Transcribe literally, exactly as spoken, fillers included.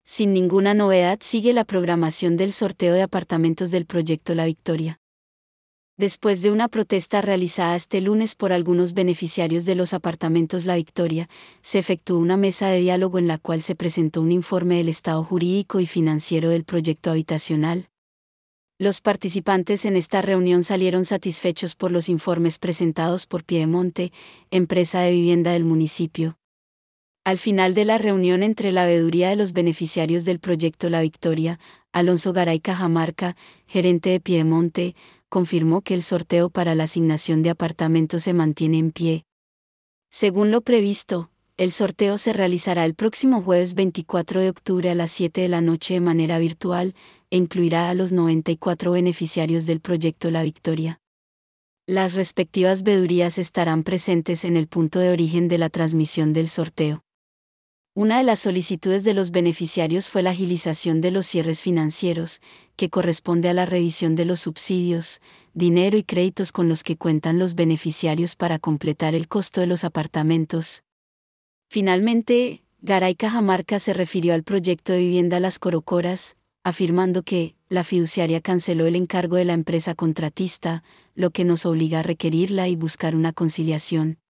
Sin ninguna novedad sigue la programación del sorteo de apartamentos del proyecto La Victoria. Después de una protesta realizada este lunes por algunos beneficiarios de los apartamentos La Victoria, se efectuó una mesa de diálogo en la cual se presentó un informe del estado jurídico y financiero del proyecto habitacional. Los participantes en esta reunión salieron satisfechos por los informes presentados por Piedemonte, empresa de vivienda del municipio. Al final de la reunión entre la veeduría de los beneficiarios del proyecto La Victoria, Alonso Garay Cajamarca, gerente de Piedemonte, confirmó que el sorteo para la asignación de apartamentos se mantiene en pie. Según lo previsto, el sorteo se realizará el próximo jueves veinticuatro de octubre a las siete de la noche de manera virtual, e incluirá a los noventa y cuatro beneficiarios del proyecto La Victoria. Las respectivas veedurías estarán presentes en el punto de origen de la transmisión del sorteo. Una de las solicitudes de los beneficiarios fue la agilización de los cierres financieros, que corresponde a la revisión de los subsidios, dinero y créditos con los que cuentan los beneficiarios para completar el costo de los apartamentos. Finalmente, Garay Cajamarca se refirió al proyecto de vivienda Las Corocoras, afirmando que la fiduciaria canceló el encargo de la empresa contratista, lo que nos obliga a requerirla y buscar una conciliación.